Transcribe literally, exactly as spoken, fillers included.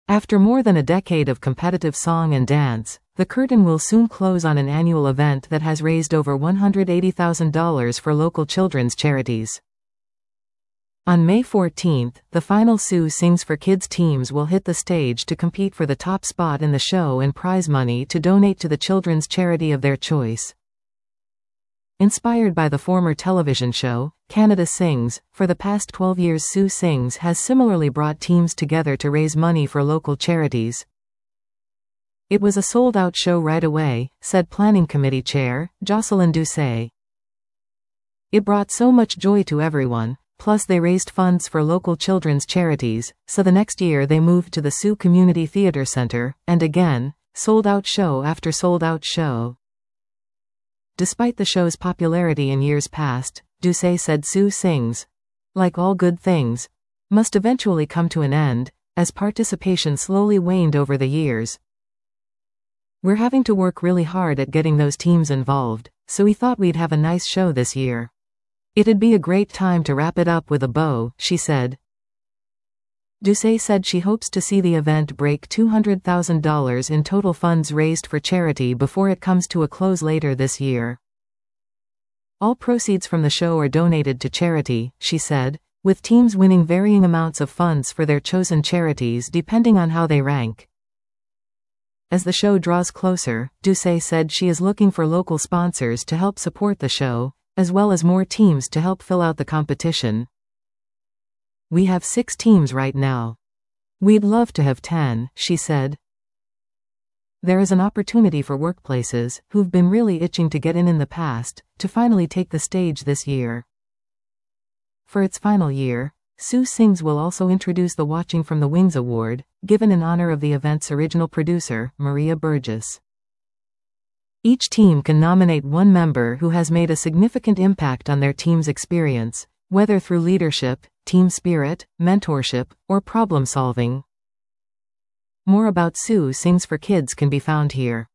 After more than a decade of competitive song and dance, the curtain will soon close on an annual event that has raised over one hundred eighty thousand dollars for local children's charities. On May fourteenth, the final Sue Sings for Kids teams will hit the stage to compete for the top spot in the show and prize money to donate to the children's charity of their choice. Inspired by the former television show, Canada Sings, for the past twelve years Sue Sings has similarly brought teams together to raise money for local charities. It was a sold-out show right away, said Planning Committee Chair, Jocelyn Doucet. It brought so much joy to everyone, plus they raised funds for local children's charities, so the next year they moved to the Soo Community Theatre Centre, and again, sold-out show after sold-out show. Despite the show's popularity in years past, Doucet said Sue Sings, like all good things, must eventually come to an end, as participation slowly waned over the years. We're having to work really hard at getting those teams involved, so we thought we'd have a nice show this year. It'd be a great time to wrap it up with a bow, she said. Doucet said she hopes to see the event break two hundred thousand dollars in total funds raised for charity before it comes to a close later this year. All proceeds from the show are donated to charity, she said, with teams winning varying amounts of funds for their chosen charities depending on how they rank. As the show draws closer, Doucet said she is looking for local sponsors to help support the show, as well as more teams to help fill out the competition. We have six teams right now. We'd love to have ten, she said. There is an opportunity for workplaces, who've been really itching to get in in the past, to finally take the stage this year. For its final year, Sue Sings will also introduce the Watching from the Wings Award, given in honor of the event's original producer, Maria Burgess. Each team can nominate one member who has made a significant impact on their team's experience, whether through leadership, team spirit, mentorship, or problem solving. More about Sue Sings for Kids can be found here.